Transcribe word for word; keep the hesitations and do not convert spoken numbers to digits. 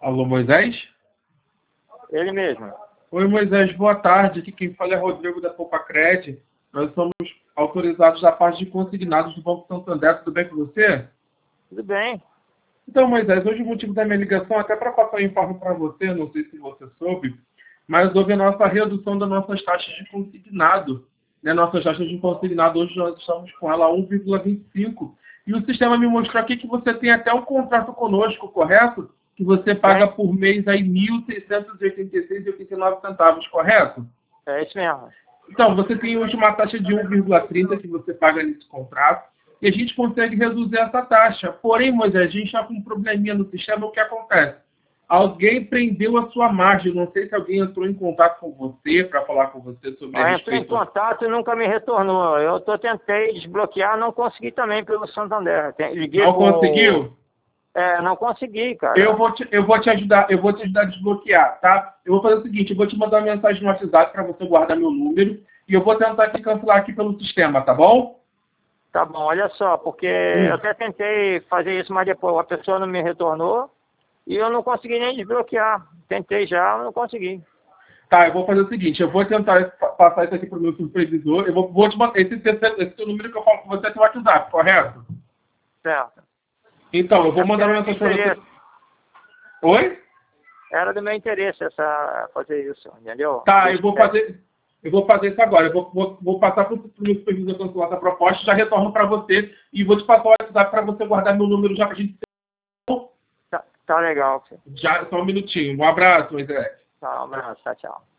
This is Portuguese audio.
Alô, Moisés? Ele mesmo. Oi, Moisés, boa tarde. Aqui quem fala é Rodrigo da Poupa-Cred. Nós somos autorizados da parte de consignados do Banco Santander. Tudo bem com você? Tudo bem. Então, Moisés, hoje o motivo da minha ligação, até para passar um informe para você, não sei se você soube, mas houve a nossa redução das nossas taxas de consignado. Né? Nossas taxas de consignado, hoje nós estamos com ela a um vírgula vinte e cinco. E o sistema me mostrou aqui que você tem até um contrato conosco, correto? Que você paga por mês aí mil seiscentos e oitenta e seis reais e oitenta e nove centavos, correto? É isso mesmo. Então, você tem hoje uma taxa de um vírgula trinta que você paga nesse contrato e a gente consegue reduzir essa taxa. Porém, Moisés, a gente está com um probleminha no sistema. O que acontece? Alguém prendeu a sua margem. Não sei se alguém entrou em contato com você para falar com você sobre a Eu entrei em respeito. contato e nunca me retornou. Eu tô, tentei desbloquear, não consegui também pelo Santander. Tem- Liguei Não pro- conseguiu? É, não consegui, cara. Eu vou, te, eu vou te ajudar, eu vou te ajudar a desbloquear, tá? Eu vou fazer o seguinte, eu vou te mandar uma mensagem no WhatsApp para você guardar meu número e eu vou tentar te cancelar aqui pelo sistema, tá bom? Tá bom, olha só, porque Hum. eu até tentei fazer isso, mas depois a pessoa não me retornou e eu não consegui nem desbloquear. Tentei já, mas não consegui. Tá, eu vou fazer o seguinte, eu vou tentar pa- passar isso aqui pro meu supervisor, eu vou, vou te mandar, esse, esse, esse seu número que eu falo com você é seu WhatsApp, correto? Certo. Então, eu vou mandar uma Era do mensagem meu para você. interesse. Oi? Era do meu interesse essa, fazer isso, entendeu? Tá, Deixa eu vou eu- fazer, eu vou fazer isso agora, eu vou, vou, vou passar pro, pro meu supervisor cancelar essa proposta, já retorno para você e vou te passar o WhatsApp para você guardar meu número já pra gente. Tá, tá legal. Filho. Já, só um minutinho. Um abraço, Moisés. Tá, um abraço, tchau, tchau.